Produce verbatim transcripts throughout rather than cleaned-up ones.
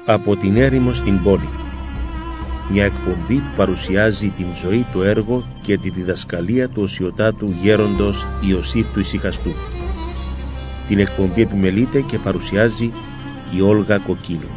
Από την έρημο στην πόλη. Μια εκπομπή που παρουσιάζει την ζωή, το έργο και τη διδασκαλία του οσιοτάτου γέροντος Ιωσήφ του Ησυχαστού. Την εκπομπή επιμελείται και παρουσιάζει η Όλγα Κοκκίνου.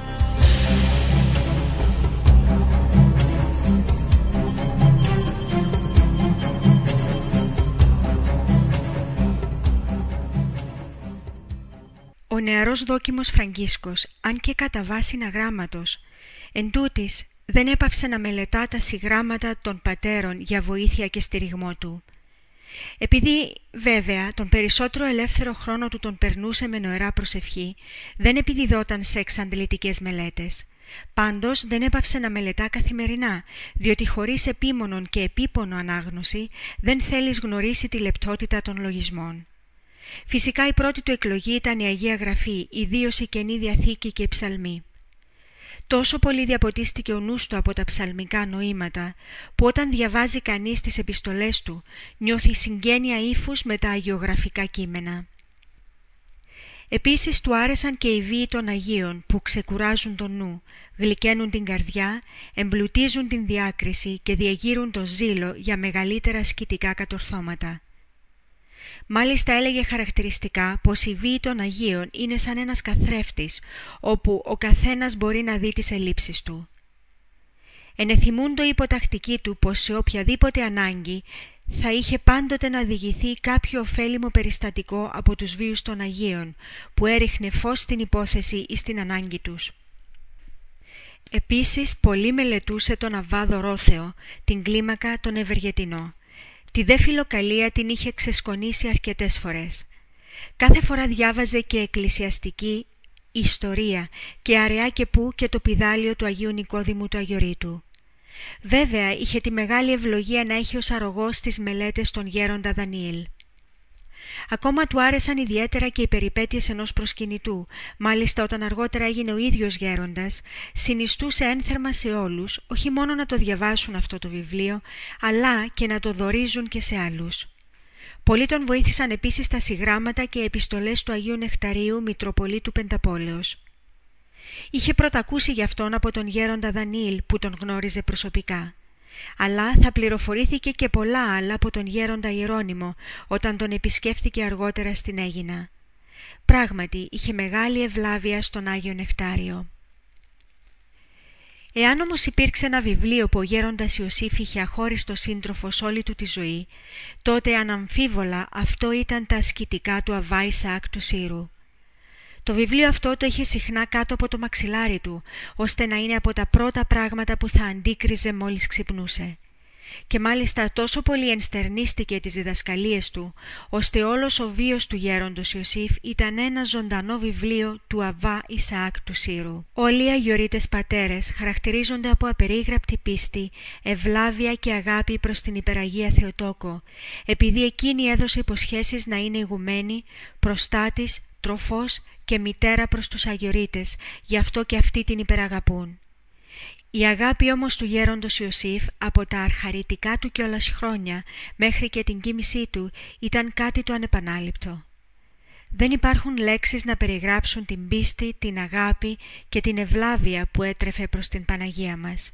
Ο νεαρός δόκιμος Φραγκίσκος, αν και κατά βάση αγράμματος, εντούτοις δεν έπαυσε να μελετά τα συγγράμματα των πατέρων για βοήθεια και στηριγμό του. Επειδή βέβαια τον περισσότερο ελεύθερο χρόνο του τον περνούσε με νοερά προσευχή, δεν επιδιδόταν σε εξαντλητικές μελέτες. Πάντως δεν έπαυσε να μελετά καθημερινά, διότι χωρίς επίμονον και επίπονο ανάγνωση δεν θέλεις γνωρίσει τη λεπτότητα των λογισμών. Φυσικά η πρώτη του εκλογή ήταν η Αγία Γραφή, ιδίως η Καινή Διαθήκη και οι Ψαλμοί. Τόσο πολύ διαποτίστηκε ο νους του από τα ψαλμικά νοήματα, που όταν διαβάζει κανείς τις επιστολές του, νιώθει συγγένεια ύφους με τα αγιογραφικά κείμενα. Επίσης του άρεσαν και οι βίοι των Αγίων, που ξεκουράζουν τον νου, γλυκαίνουν την καρδιά, εμπλουτίζουν την διάκριση και διεγείρουν το ζήλο για μεγαλύτερα ασκητικά κατορθώματα. Μάλιστα έλεγε χαρακτηριστικά πως οι βίοι των Αγίων είναι σαν ένας καθρέφτης, όπου ο καθένας μπορεί να δει τις ελλείψεις του. Ενεθυμούντο η υποτακτική του πως σε οποιαδήποτε ανάγκη θα είχε πάντοτε να διηγηθεί κάποιο ωφέλιμο περιστατικό από τους βίους των Αγίων, που έριχνε φως στην υπόθεση ή στην ανάγκη τους. Επίσης πολύ μελετούσε τον Αββά Δωρόθεο, την κλίμακα, τον Ευεργετινό. Τη δε φιλοκαλία την είχε ξεσκονίσει αρκετές φορές. Κάθε φορά διάβαζε και εκκλησιαστική ιστορία και αραιά και που και το πηδάλιο του Αγίου Νικόδημου του Αγιορείτου. Βέβαια είχε τη μεγάλη ευλογία να έχει ως αρρωγός τις μελέτες των γέροντα Δανιήλ. Ακόμα του άρεσαν ιδιαίτερα και οι περιπέτειες ενός προσκυνητού, μάλιστα όταν αργότερα έγινε ο ίδιος γέροντας, συνιστούσε ένθερμα σε όλους, όχι μόνο να το διαβάσουν αυτό το βιβλίο, αλλά και να το δωρίζουν και σε άλλους. Πολλοί τον βοήθησαν επίσης τα συγγράμματα και επιστολές του Αγίου Νεκταρίου, Μητροπολίτου Πενταπόλεως. Είχε πρωτακούσει γι' αυτόν από τον γέροντα Δανιήλ, που τον γνώριζε προσωπικά. Αλλά θα πληροφορήθηκε και πολλά άλλα από τον γέροντα Ιερώνυμο όταν τον επισκέφθηκε αργότερα στην Αίγινα. Πράγματι είχε μεγάλη ευλάβεια στον Άγιο Νεκτάριο. Εάν όμως υπήρξε ένα βιβλίο που ο γέροντας Ιωσήφ είχε αχώριστο σύντροφο σ' όλη του τη ζωή, τότε αναμφίβολα αυτό ήταν τα ασκητικά του Αββά Ισαάκ του Σύρου. Το βιβλίο αυτό το είχε συχνά κάτω από το μαξιλάρι του, ώστε να είναι από τα πρώτα πράγματα που θα αντίκριζε μόλις ξυπνούσε. Και μάλιστα τόσο πολύ ενστερνίστηκε τις διδασκαλίες του, ώστε όλος ο βίος του γέροντος Ιωσήφ ήταν ένα ζωντανό βιβλίο του Αββά Ισαάκ του Σύρου. Όλοι οι αγιορείτες πατέρες χαρακτηρίζονται από απερίγραπτη πίστη, ευλάβεια και αγάπη προς την υπεραγία Θεοτόκο, επειδή εκείνη έδωσε υποσχέσεις να είναι ηγουμένη, προστάτης, τροφός και μητέρα προς τους αγιορείτες, γι' αυτό και αυτοί την υπεραγαπούν. Η αγάπη όμως του γέροντος Ιωσήφ από τα αρχαριτικά του κιόλας χρόνια μέχρι και την κοίμησή του ήταν κάτι το ανεπανάληπτο. Δεν υπάρχουν λέξεις να περιγράψουν την πίστη, την αγάπη και την ευλάβεια που έτρεφε προς την Παναγία μας.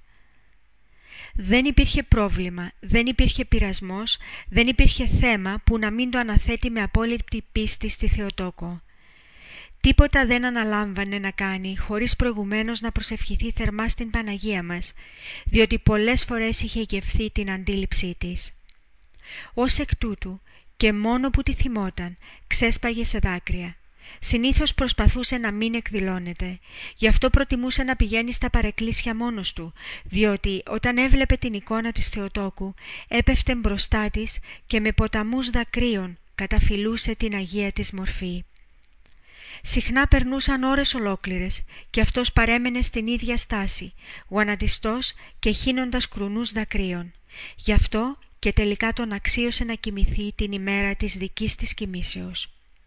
Δεν υπήρχε πρόβλημα, δεν υπήρχε πειρασμός, δεν υπήρχε θέμα που να μην το αναθέτει με απόλυτη πίστη στη Θεοτόκο. Τίποτα δεν αναλάμβανε να κάνει χωρίς προηγουμένως να προσευχηθεί θερμά στην Παναγία μας, διότι πολλές φορές είχε γευθεί την αντίληψή της. Ως εκ τούτου και μόνο που τη θυμόταν ξέσπαγε σε δάκρυα. Συνήθως προσπαθούσε να μην εκδηλώνεται, γι' αυτό προτιμούσε να πηγαίνει στα παρεκκλήσια μόνος του, διότι όταν έβλεπε την εικόνα της Θεοτόκου έπεφτε μπροστά της και με ποταμούς δακρύων καταφυλούσε την Αγία της μορφή. Συχνά περνούσαν ώρες ολόκληρες και αυτός παρέμενε στην ίδια στάση, γονατιστός και χύνοντας κρουνούς δακρύων. Γι' αυτό και τελικά τον αξίωσε να κοιμηθεί την ημέρα της δικής της κοιμήσεως.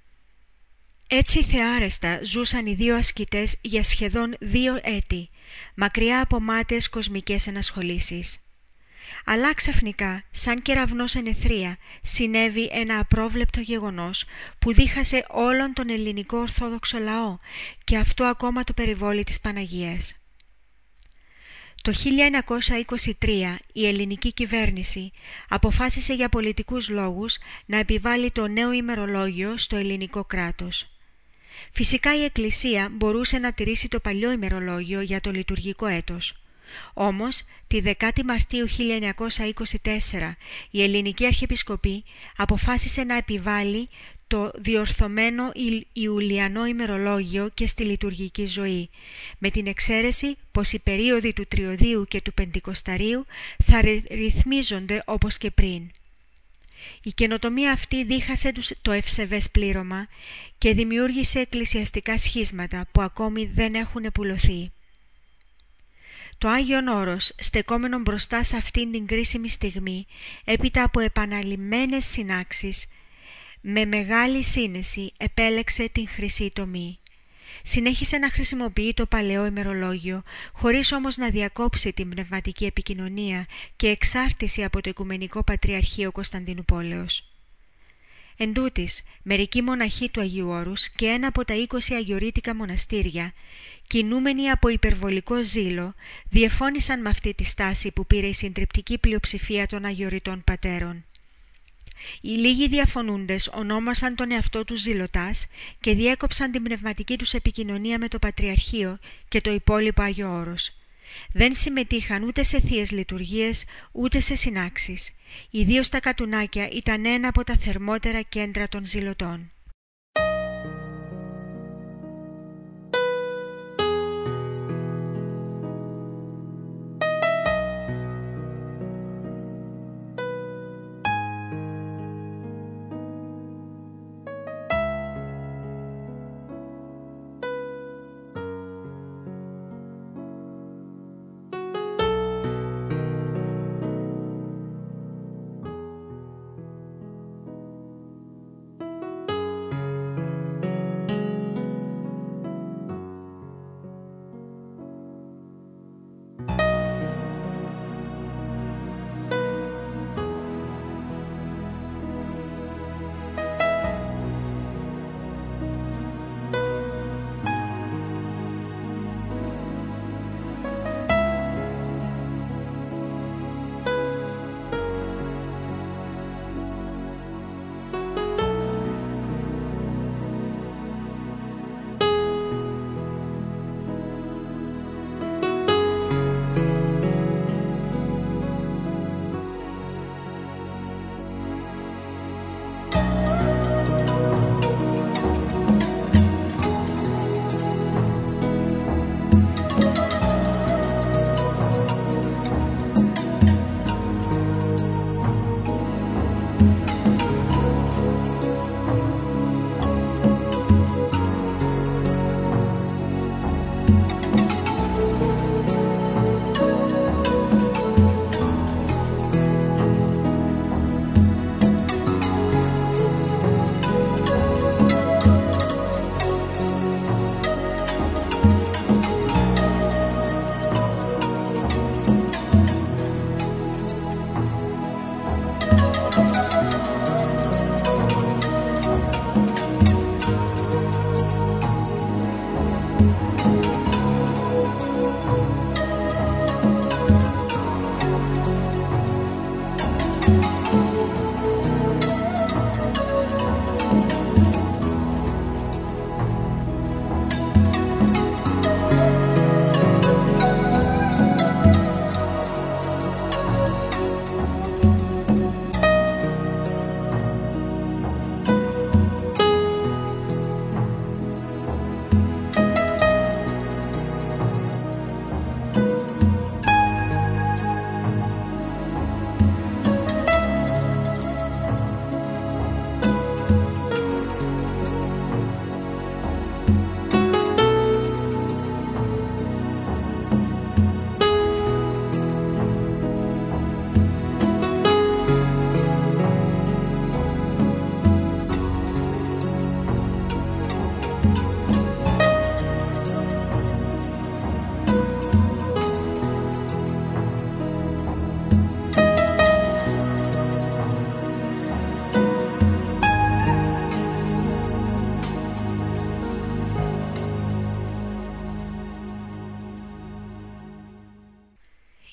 Έτσι θεάρεστα ζούσαν οι δύο ασκητές για σχεδόν δύο έτη, μακριά από μάταιες κοσμικές ενασχολήσεις. Αλλά ξαφνικά, σαν κεραυνός εν αιθρία, συνέβη ένα απρόβλεπτο γεγονός που δίχασε όλον τον ελληνικό ορθόδοξο λαό και αυτό ακόμα το περιβόλι της Παναγίας. Το χίλια εννιακόσια είκοσι τρία η ελληνική κυβέρνηση αποφάσισε για πολιτικούς λόγους να επιβάλει το νέο ημερολόγιο στο ελληνικό κράτος. Φυσικά η Εκκλησία μπορούσε να τηρήσει το παλιό ημερολόγιο για το λειτουργικό έτος. Όμως, τη δεκάτη Μαρτίου χίλια εννιακόσια είκοσι τέσσερα η ελληνική αρχιεπισκοπή αποφάσισε να επιβάλει το διορθωμένο Ιουλιανό ημερολόγιο και στη λειτουργική ζωή, με την εξαίρεση πως οι περίοδοι του Τριωδίου και του Πεντηκοσταρίου θα ρυθμίζονται όπως και πριν. Η καινοτομία αυτή δίχασε το ευσεβές πλήρωμα και δημιούργησε εκκλησιαστικά σχίσματα που ακόμη δεν έχουν επουλωθεί. Το Άγιον Όρος, στεκόμενο μπροστά σε αυτήν την κρίσιμη στιγμή, έπειτα από επαναλημμένες συνάξεις, με μεγάλη σύνεση επέλεξε την χρυσή τομή. Συνέχισε να χρησιμοποιεί το παλαιό ημερολόγιο, χωρίς όμως να διακόψει την πνευματική επικοινωνία και εξάρτηση από το Οικουμενικό Πατριαρχείο Κωνσταντινουπόλεως. Εν τούτης, μερικοί μοναχοί του Αγίου Όρους και ένα από τα είκοσι αγιορείτικα μοναστήρια, κινούμενοι από υπερβολικό ζήλο, διεφώνησαν με αυτή τη στάση που πήρε η συντριπτική πλειοψηφία των αγιορειτών πατέρων. Οι λίγοι διαφωνούντες ονόμασαν τον εαυτό τους ζηλωτάς και διέκοψαν την πνευματική τους επικοινωνία με το Πατριαρχείο και το υπόλοιπο Άγιο Όρος. Δεν συμμετείχαν ούτε σε θείες λειτουργίες ούτε σε συνάξεις. Ιδίως τα κατουνάκια ήταν ένα από τα θερμότερα κέντρα των ζηλωτών.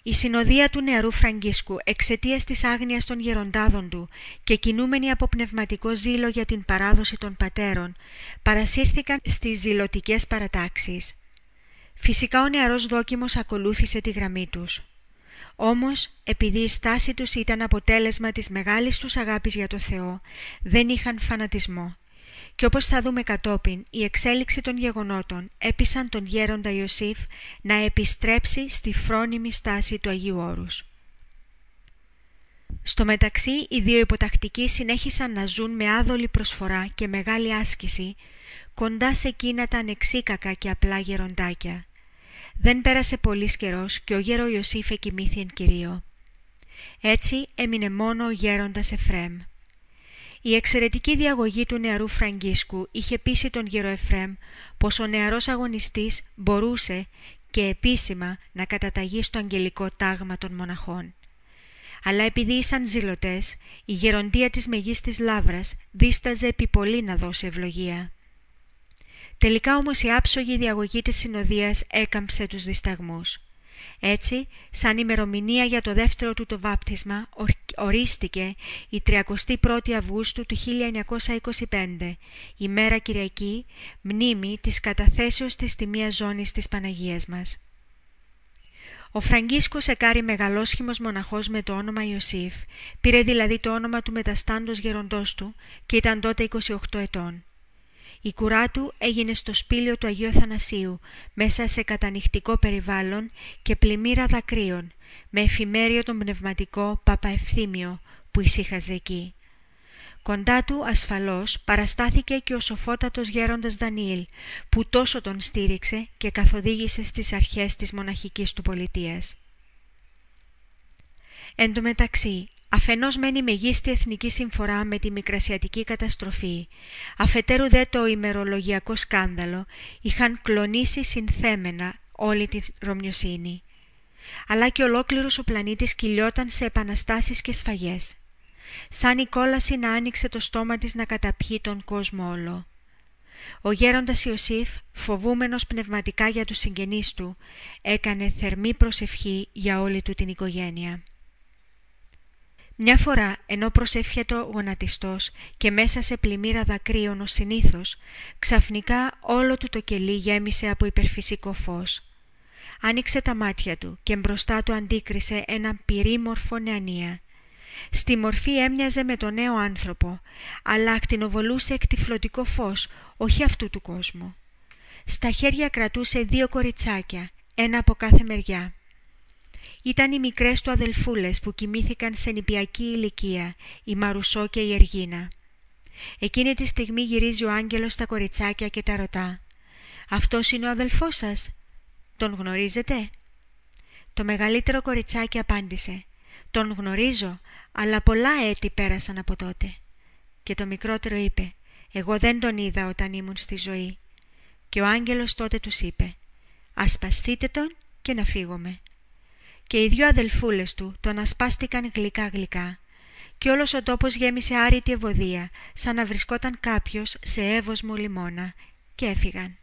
Η συνοδεία του νεαρού Φραγκίσκου, εξαιτίας της άγνοιας των γεροντάδων του και κινούμενοι από πνευματικό ζήλο για την παράδοση των πατέρων, παρασύρθηκαν στις ζηλωτικές παρατάξεις. Φυσικά ο νεαρός δόκιμος ακολούθησε τη γραμμή τους. Όμως, επειδή η στάση τους ήταν αποτέλεσμα της μεγάλης τους αγάπης για το Θεό, δεν είχαν φανατισμό. Και όπως θα δούμε κατόπιν, η εξέλιξη των γεγονότων έπεισαν τον γέροντα Ιωσήφ να επιστρέψει στη φρόνιμη στάση του Αγίου Όρους. Στο μεταξύ, οι δύο υποτακτικοί συνέχισαν να ζουν με άδολη προσφορά και μεγάλη άσκηση, κοντά σε εκείνα τα ανεξίκακα και απλά γεροντάκια. Δεν πέρασε πολύς καιρός και ο γέρο Ιωσήφ εκοιμήθη εν Κυρίω. Έτσι έμεινε μόνο ο γέροντας Εφραίμ. Η εξαιρετική διαγωγή του νεαρού Φραγκίσκου είχε πείσει τον γέρο Εφραίμ πως ο νεαρός αγωνιστής μπορούσε και επίσημα να καταταγεί στο αγγελικό τάγμα των μοναχών. Αλλά επειδή ήσαν ζηλωτές, η γεροντεία της Μεγίστης Λαύρας δίσταζε επί πολύ να δώσει ευλογία. Τελικά όμως η άψογη διαγωγή της συνοδείας έκαμψε τους δισταγμούς. Έτσι, σαν ημερομηνία για το δεύτερο του το βάπτισμα, ορίστηκε η τριαντάτη πρώτη Αυγούστου του χίλια εννιακόσια είκοσι πέντε, ημέρα Κυριακή, μνήμη της καταθέσεως της τιμίας ζώνης της Παναγίας μας. Ο Φραγκίσκος εκάρη μεγαλόσχημος μοναχός με το όνομα Ιωσήφ, πήρε δηλαδή το όνομα του μεταστάντος γεροντός του και ήταν τότε είκοσι οκτώ ετών. Η κουρά του έγινε στο σπήλαιο του Αγίου Αθανασίου, μέσα σε κατανυχτικό περιβάλλον και πλημμύρα δακρύων, με εφημέριο τον πνευματικό Παπαευθύμιο που ησύχαζε εκεί. Κοντά του ασφαλώς παραστάθηκε και ο σοφότατος γέροντας Δανιήλ, που τόσο τον στήριξε και καθοδήγησε στις αρχές της μοναχικής του πολιτείας. Εν τω μεταξύ, αφενός μεν η μεγίστη εθνική συμφορά με τη μικρασιατική καταστροφή, αφετέρου δε το ημερολογιακό σκάνδαλο, είχαν κλονίσει συνθέμενα όλη τη Ρωμιοσύνη. Αλλά και ολόκληρος ο πλανήτης κυλιόταν σε επαναστάσεις και σφαγές. Σαν η κόλαση να άνοιξε το στόμα της να καταπιεί τον κόσμο όλο. Ο γέροντας Ιωσήφ, φοβούμενος πνευματικά για τους συγγενείς του, έκανε θερμή προσευχή για όλη του την οικογένεια. Μια φορά, ενώ προσεύχεται ο γονατιστός και μέσα σε πλημμύρα δακρύων ως συνήθως, ξαφνικά όλο του το κελί γέμισε από υπερφυσικό φως. Άνοιξε τα μάτια του και μπροστά του αντίκρισε έναν πυρήμορφο νεανία. Στη μορφή έμοιαζε με τον νέο άνθρωπο, αλλά ακτινοβολούσε εκτυφλωτικό φως, όχι αυτού του κόσμου. Στα χέρια κρατούσε δύο κοριτσάκια, ένα από κάθε μεριά. Ήταν οι μικρές του αδελφούλες που κοιμήθηκαν σε νηπιακή ηλικία, η Μαρουσό και η Εργίνα. Εκείνη τη στιγμή γυρίζει ο άγγελος στα κοριτσάκια και τα ρωτά: «Αυτός είναι ο αδελφός σας? Τον γνωρίζετε?» Το μεγαλύτερο κοριτσάκι απάντησε: «Τον γνωρίζω, αλλά πολλά έτη πέρασαν από τότε». Και το μικρότερο είπε: «Εγώ δεν τον είδα όταν ήμουν στη ζωή». Και ο άγγελος τότε τους είπε: «Ασπαστείτε τον και να φύγουμε». Και οι δυο αδελφούλες του τον ασπάστηκαν γλυκά γλυκά και όλος ο τόπος γέμισε άρρητη ευωδία, σαν να βρισκόταν κάποιος σε εύωσμο λιμώνα, και έφυγαν.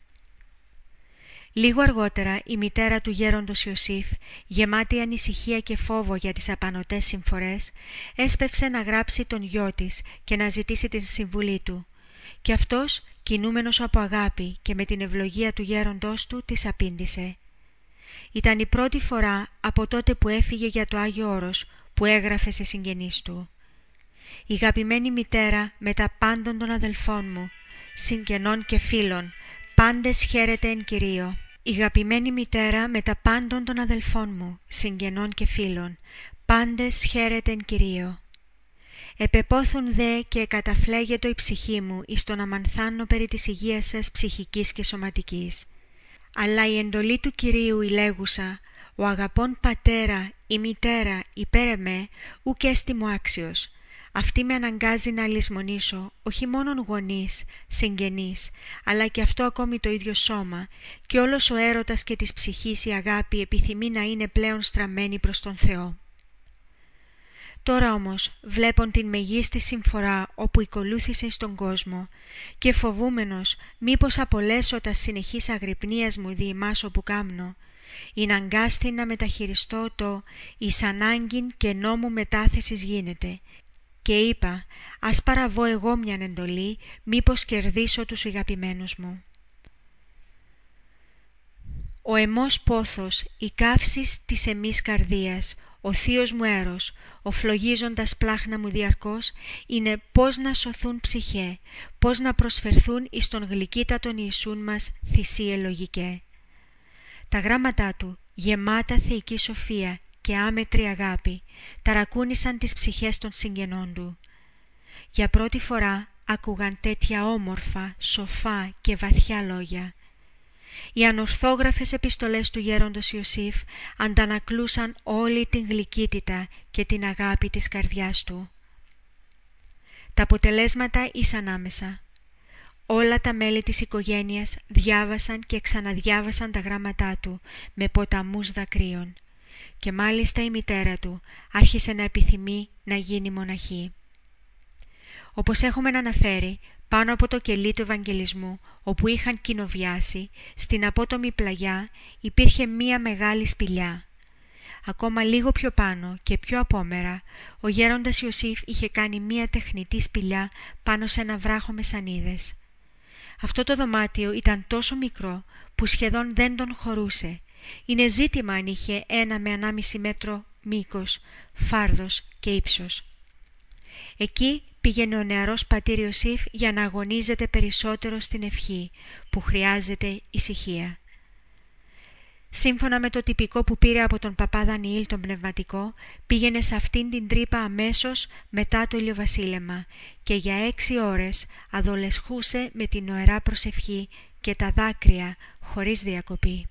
Λίγο αργότερα η μητέρα του γέροντος Ιωσήφ, γεμάτη ανησυχία και φόβο για τις απανωτές συμφορές, έσπευσε να γράψει τον γιο της και να ζητήσει την συμβουλή του, και αυτός, κινούμενος από αγάπη και με την ευλογία του γέροντός του, της απήντησε. Ήταν η πρώτη φορά από τότε που έφυγε για το Άγιο Όρος που έγραφε σε συγγενείς του: «Η αγαπημένη μητέρα με τα πάντων των αδελφών μου, συγγενών και φίλων, πάντες χαίρεται εν Κυρίω. Η αγαπημένη μητέρα με τα πάντων των αδελφών μου, συγγενών και φίλων, πάντες χαίρεται εν Κυρίω. Επεπόθουν δε και καταφλέγετο η ψυχή μου εις τον αμανθάνω περί της υγείας σας ψυχικής και σωματικής. Αλλά η εντολή του Κυρίου η λέγουσα, ο αγαπών πατέρα ή μητέρα υπέρ εμέ, ουκ έστι μου άξιος. Αυτή με αναγκάζει να λησμονήσω όχι μόνον γονείς, συγγενείς, αλλά και αυτό ακόμη το ίδιο σώμα, και όλος ο έρωτας και της ψυχής η αγάπη επιθυμεί να είναι πλέον στραμμένη προς τον Θεό. Τώρα όμως, βλέπον την μεγίστη συμφορά όπου οικολούθησε στον κόσμο και φοβούμενος μήπως απολέσω τα συνεχής αγρυπνίας μου δι' ημάς όπου κάμνω, «Ειν αγκάστη να μεταχειριστώ το εις ανάγκην και νόμου μετάθεσης γίνεται». Και είπα, ας παραβώ εγώ μιαν εντολή, μήπως κερδίσω τους αγαπημένους μου. Ο εμός πόθος, η καύσης της εμής καρδίας, ο θείος μου έρος, ο φλογίζοντας πλάχνα μου διαρκώς, είναι πώς να σωθούν ψυχέ, πώς να προσφερθούν εις τον γλυκύτατον Ιησούν μας θυσίε λογικέ. Τα γράμματά του, γεμάτα θεϊκή σοφία και άμετρη αγάπη, ταρακούνησαν τις ψυχές των συγγενών του. Για πρώτη φορά άκουγαν τέτοια όμορφα, σοφά και βαθιά λόγια. Οι ανορθόγραφες επιστολές του γέροντος Ιωσήφ αντανακλούσαν όλη την γλυκύτητα και την αγάπη της καρδιάς του. Τα αποτελέσματα ήσαν άμεσα. Όλα τα μέλη της οικογένειας διάβασαν και ξαναδιάβασαν τα γράμματά του με ποταμούς δακρύων. Και μάλιστα η μητέρα του άρχισε να επιθυμεί να γίνει μοναχή. Όπως έχουμε αναφέρει, πάνω από το κελί του Ευαγγελισμού, όπου είχαν κοινοβιάσει, στην απότομη πλαγιά υπήρχε μία μεγάλη σπηλιά. Ακόμα λίγο πιο πάνω και πιο απόμερα, ο γέροντας Ιωσήφ είχε κάνει μία τεχνητή σπηλιά πάνω σε ένα βράχο με σανίδες. Αυτό το δωμάτιο ήταν τόσο μικρό που σχεδόν δεν τον χωρούσε. Είναι ζήτημα αν είχε ένα με ανάμιση μέτρο μήκος, φάρδος και ύψος. Εκεί πήγαινε ο νεαρός πατήρ Ιωσήφ για να αγωνίζεται περισσότερο στην ευχή, που χρειάζεται ησυχία. Σύμφωνα με το τυπικό που πήρε από τον παπά Δανιήλ τον πνευματικό, πήγαινε σε αυτήν την τρύπα αμέσως μετά το ηλιοβασίλεμα και για έξι ώρες αδολεσχούσε με την νοερά προσευχή και τα δάκρυα χωρίς διακοπή.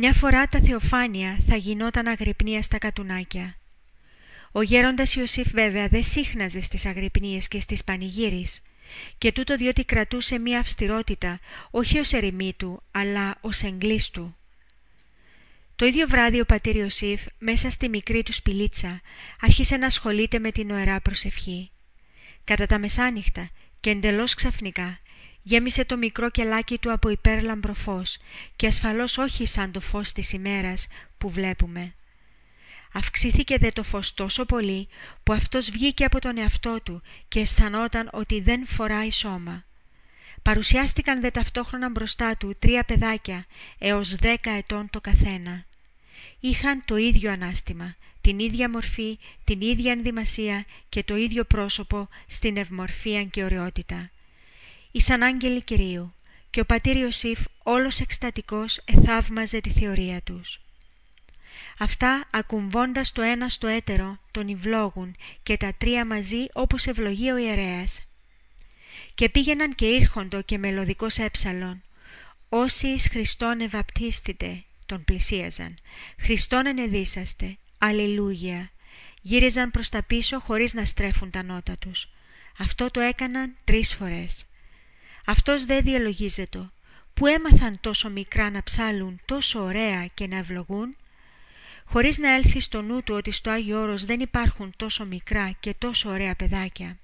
Μια φορά τα θεοφάνεια θα γινόταν αγρυπνία στα κατουνάκια. Ο γέροντας Ιωσήφ βέβαια δεν σύχναζε στις αγρυπνίες και στις πανηγύρεις, και τούτο διότι κρατούσε μια αυστηρότητα όχι ως ερημίτου αλλά ως εγκλήστου. Το ίδιο βράδυ ο πατήρ Ιωσήφ μέσα στη μικρή του σπηλίτσα άρχισε να ασχολείται με την ωερά προσευχή. Κατά τα μεσάνυχτα και εντελώς ξαφνικά γέμισε το μικρό κελάκι του από υπέρλαμπρο φως, και ασφαλώς όχι σαν το φως της ημέρας που βλέπουμε. Αυξήθηκε δε το φως τόσο πολύ που αυτός βγήκε από τον εαυτό του και αισθανόταν ότι δεν φοράει σώμα. Παρουσιάστηκαν δε ταυτόχρονα μπροστά του τρία παιδάκια έως δέκα ετών το καθένα. Είχαν το ίδιο ανάστημα, την ίδια μορφή, την ίδια ενδυμασία και το ίδιο πρόσωπο στην ευμορφία και ωραιότητα. Ήσαν άγγελοι Κυρίου, και ο πατήρ Ιωσήφ όλος εκστατικός εθαύμαζε τη θεωρία τους. Αυτά, ακουμβώντας το ένα στο έτερο, τον ευλόγουν και τα τρία μαζί όπως ευλογεί ο ιερέας. Και πήγαιναν και ήρχοντο και μελωδικός έψαλον. Όσοι εις Χριστόν ευαπτίστητε, τον πλησίαζαν. Χριστόν ενεδίσαστε, αλληλούγια. Γύριζαν προς τα πίσω χωρίς να στρέφουν τα νότα τους. Αυτό το έκαναν τρεις φορές. Αυτός δε διαλογίζεται, που έμαθαν τόσο μικρά να ψάλουν τόσο ωραία και να ευλογούν, χωρίς να έλθει στο νου του ότι στο Άγιο Όρος δεν υπάρχουν τόσο μικρά και τόσο ωραία παιδάκια.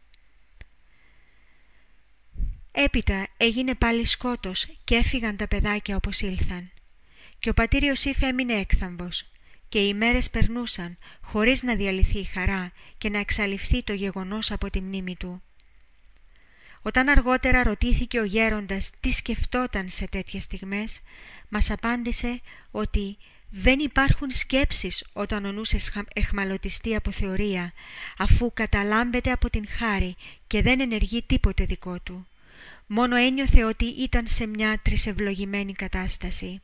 Έπειτα έγινε πάλι σκότος και έφυγαν τα παιδάκια όπως ήλθαν. Και ο πατήρ Ιωσήφ έμεινε έκθαμβος, και οι μέρες περνούσαν χωρίς να διαλυθεί η χαρά και να εξαλειφθεί το γεγονός από τη μνήμη του. Όταν αργότερα ρωτήθηκε ο γέροντας τι σκεφτόταν σε τέτοιες στιγμές, μας απάντησε ότι δεν υπάρχουν σκέψεις όταν ο νους εχμαλωτιστεί από θεωρία, αφού καταλάμπεται από την χάρη και δεν ενεργεί τίποτε δικό του. Μόνο ένιωθε ότι ήταν σε μια τρισευλογημένη κατάσταση.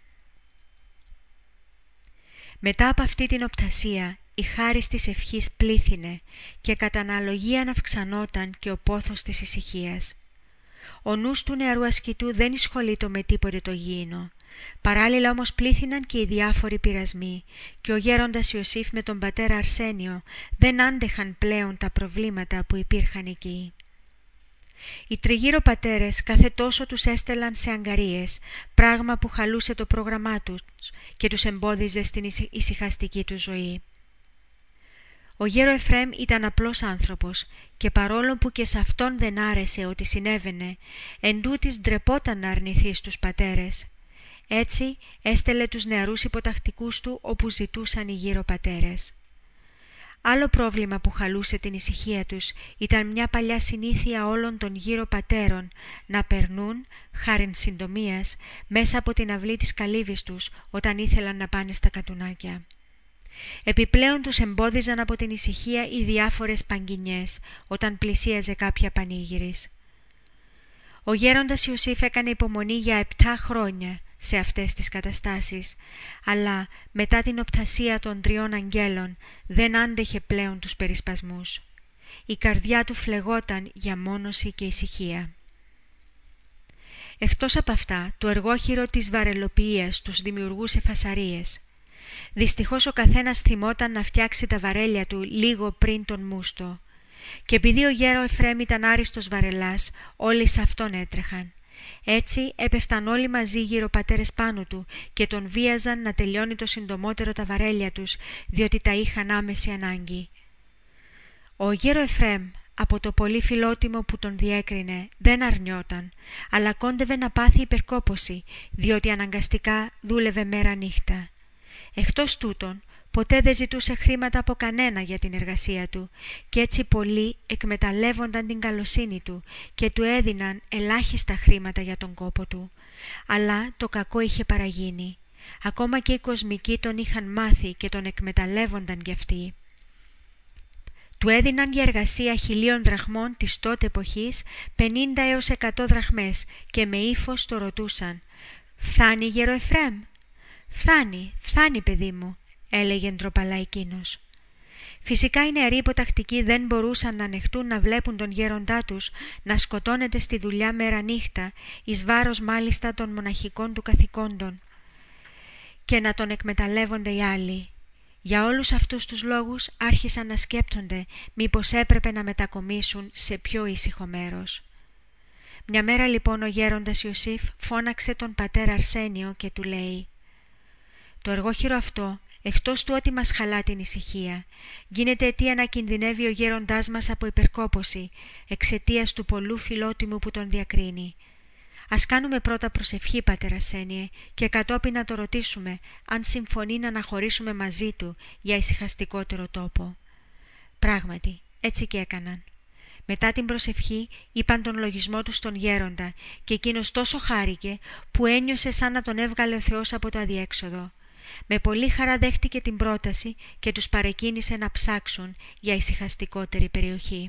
Μετά από αυτή την οπτασία, η χάρις της ευχής πλήθυνε και κατά αναλογία αυξανόταν και ο πόθος της ησυχίας. Ο νους του νεαρού ασκητού δεν ασχολείτο με τίποτε το γήινο. Παράλληλα όμως πλήθυναν και οι διάφοροι πειρασμοί, και ο γέροντας Ιωσήφ με τον πατέρα Αρσένιο δεν άντεχαν πλέον τα προβλήματα που υπήρχαν εκεί. Οι τριγύρω πατέρες κάθε τόσο τους έστελαν σε αγκαρίες, πράγμα που χαλούσε το πρόγραμμά τους και τους εμπόδιζε στην ησυχαστική του ζωή. Ο γέρο Εφραίμ ήταν απλός άνθρωπος, και παρόλο που και σε αυτόν δεν άρεσε ότι συνέβαινε, εντούτοις ντρεπόταν να αρνηθεί στους πατέρες. Έτσι έστελε τους νεαρούς υποτακτικούς του όπου ζητούσαν οι γύρω πατέρες. Άλλο πρόβλημα που χαλούσε την ησυχία τους ήταν μια παλιά συνήθεια όλων των γύρω πατέρων να περνούν, χάριν συντομίας, μέσα από την αυλή της καλύβης τους όταν ήθελαν να πάνε στα κατουνάκια. Επιπλέον τους εμπόδιζαν από την ησυχία οι διάφορες παγκινιές όταν πλησίαζε κάποια πανήγυρης. Ο γέροντας Ιωσήφ έκανε υπομονή για επτά χρόνια σε αυτές τις καταστάσεις, αλλά μετά την οπτασία των τριών αγγέλων δεν άντεχε πλέον τους περισπασμούς. Η καρδιά του φλεγόταν για μόνωση και ησυχία. Εκτός από αυτά, το εργόχειρο της βαρελοποιίας τους δημιουργούσε φασαρίες. Δυστυχώς ο καθένας θυμόταν να φτιάξει τα βαρέλια του λίγο πριν τον μούστο, και επειδή ο γέρο Εφραίμ ήταν άριστος βαρελάς, όλοι σε αυτόν έτρεχαν. Έτσι έπεφταν όλοι μαζί γύρω πατέρες πάνω του και τον βίαζαν να τελειώνει το συντομότερο τα βαρέλια τους, διότι τα είχαν άμεση ανάγκη. Ο γέρο Εφραίμ, από το πολύ φιλότιμο που τον διέκρινε, δεν αρνιόταν, αλλά κόντευε να πάθει υπερκόπωση, διότι αναγκαστικά δούλευε μέρα νύχτα. Εκτός τούτων, ποτέ δεν ζητούσε χρήματα από κανένα για την εργασία του, και έτσι πολλοί εκμεταλλεύονταν την καλοσύνη του και του έδιναν ελάχιστα χρήματα για τον κόπο του. Αλλά το κακό είχε παραγίνει. Ακόμα και οι κοσμικοί τον είχαν μάθει και τον εκμεταλλεύονταν κι αυτοί. Του έδιναν για εργασία χιλίων δραχμών της τότε εποχής πενήντα έως εκατό δραχμές και με ύφος το ρωτούσαν «Φθάνει γέρο Εφραίμ?» «Φθάνει, φθάνει παιδί μου», έλεγε ντροπαλά εκείνος. Φυσικά οι νεαροί υποτακτικοί δεν μπορούσαν να ανεχτούν να βλέπουν τον γέροντά τους να σκοτώνεται στη δουλειά μέρα νύχτα, εις βάρος μάλιστα των μοναχικών του καθηκόντων. και να τον εκμεταλλεύονται οι άλλοι. Για όλους αυτούς τους λόγους άρχισαν να σκέπτονται μήπως έπρεπε να μετακομίσουν σε πιο ήσυχο μέρος. Μια μέρα λοιπόν ο γέροντας Ιωσήφ φώναξε τον πατέρα Αρσένιο και του λέει: «Το εργόχειρο αυτό, εκτός του ότι μας χαλά την ησυχία, γίνεται αιτία να κινδυνεύει ο γέροντάς μας από υπερκόπωση, εξαιτίας του πολλού φιλότιμου που τον διακρίνει. Ας κάνουμε πρώτα προσευχή, πατέρα Αρσένιε, και κατόπιν να το ρωτήσουμε αν συμφωνεί να αναχωρήσουμε μαζί του για ησυχαστικότερο τόπο». Πράγματι, έτσι και έκαναν. Μετά την προσευχή είπαν τον λογισμό του στον γέροντα και εκείνος τόσο χάρηκε που ένιωσε σαν να τον έβγαλε ο Θεός από το αδιέξοδο. Με πολύ χαρά δέχτηκε την πρόταση και τους παρεκκίνησε να ψάξουν για ησυχαστικότερη περιοχή.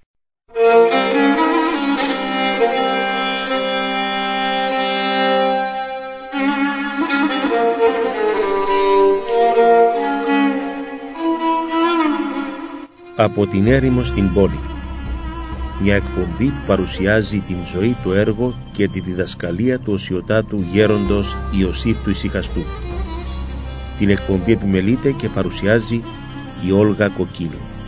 Από την έρημο στην πόλη. Μια εκπομπή που παρουσιάζει την ζωή, το έργο και τη διδασκαλία του οσιοτάτου γέροντος Ιωσήφ του Ησυχαστού. Την εκπομπή επιμελείται και παρουσιάζει η Όλγα Κοκκίνου.